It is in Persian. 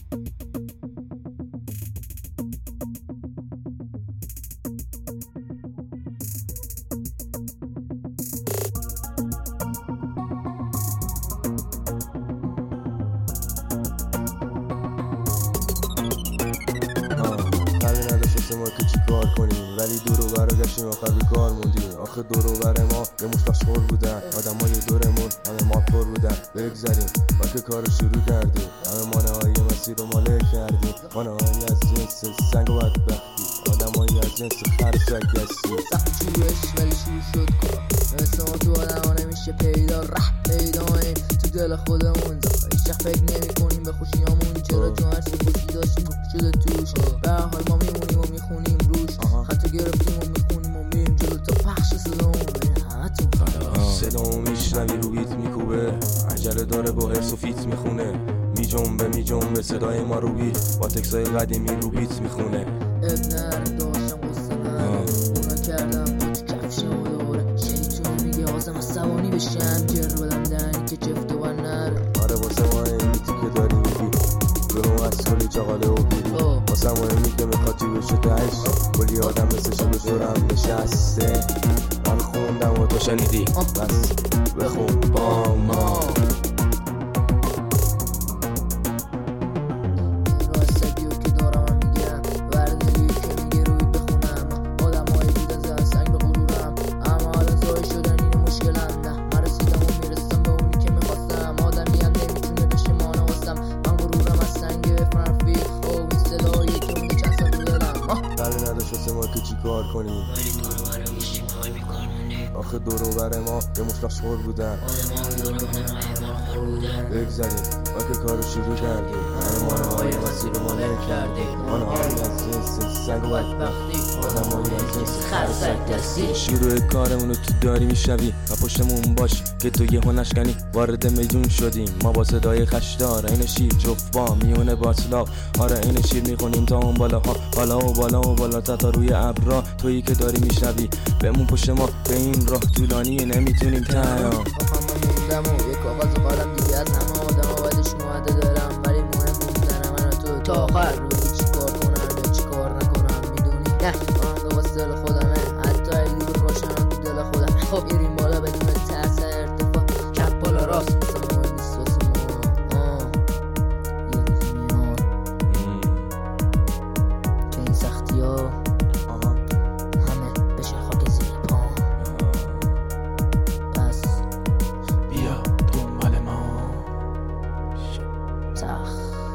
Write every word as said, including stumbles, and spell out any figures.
ما که چی کار کنیم ولی دورو برا گشتیم آخر بیکار موندیم. آخه دورو بر ما یه مشت مشغول بودن، آدمای دورمون همه مالخور بودن. بگذاریم ما که کارو شروع کردیم، همه مانه های مسیر رو ماله کردیم. مانه های از جنس سنگ و بدبختی، آدمایی از جنس خرسک هستی. سخت شروعش ولی شروع شد کار، مثل ما تو آدم ها نمیشه پیدا. ره پیداییم تو دل خودمون، هیچ وقت فکر نمی کنیم به خوشیامون. چرا چون هرچی خوشی داشتیم شده توش. به هر حال ما میمونیم و میخونیم روش، خطا گرفتیم و میخونیم و میریم جلو تا پخش صدامون بین همتون. صدامو میشنوی رو بیت میکوبه، عجله داره با حرس و فیت میخونه. میجنبه میجنبه صدای ما رو بیت، با تکسای قدیمی رو بیت میخونه. ابنر داشتم قصه نره، اونا کردم پاچ کفشه و دوره. شیطون میگه آزم از سوانی بشم، جر بدم دنی که چفت و نره. آره واسه ما این بیتی که داری میگی جنو از کلی چاقاله و بیری. واسه مهمی که میخواد بشه تهش، کلی آدم مثل شو به دورم نشسته. من خوندم و تو شنیدی، بس بخون با ما. واسه ما که چی کار کنیم ولی دورو برا گشتیم های بیکار موندیم. آخه دورو بر ما یه مشت مشغول بودن، آدم های دورمون همه مالخور بودن. بگذاریم ما که کارو شروع کردیم، همه مانه های مسیر رو ماله کردیم. مانه های از جنس سگ و بدبختی، آدم های از جنس خرسک دستی. شروع کارمونو تو داری میشنوی و پشتمون باش که تو یه هنشکنی وارد میدون شدیم. ما با صدای خشدار این شیر جفت با میونه باطلاق. آره این شیر میخونیم تا اون بالاها، بالا و بالا و بالا تا روی ابرا. تویی که داری میشنوی بهمون پشت ما، به این راه طولانیه نمیتونیم تنها. موندم و یک کاغذ و قلم دیگه از همه آدم ها بعدش اومده دارم. ولی مهم موندن من تو تا آخر رو چی کار کنم یا چی کار نکنم میدونی. نه آهنگ واسه دل خودمه، حتی اگه رو روشنم تو دل خودم. خب میریم بالا بدون ترس ارتفاع، کف بالا راست مثل مهم نیست واسه ما. یه روز میاد که این سختی ها همه بشه خاک زیر پا. پس بیا دنبال ما. سخت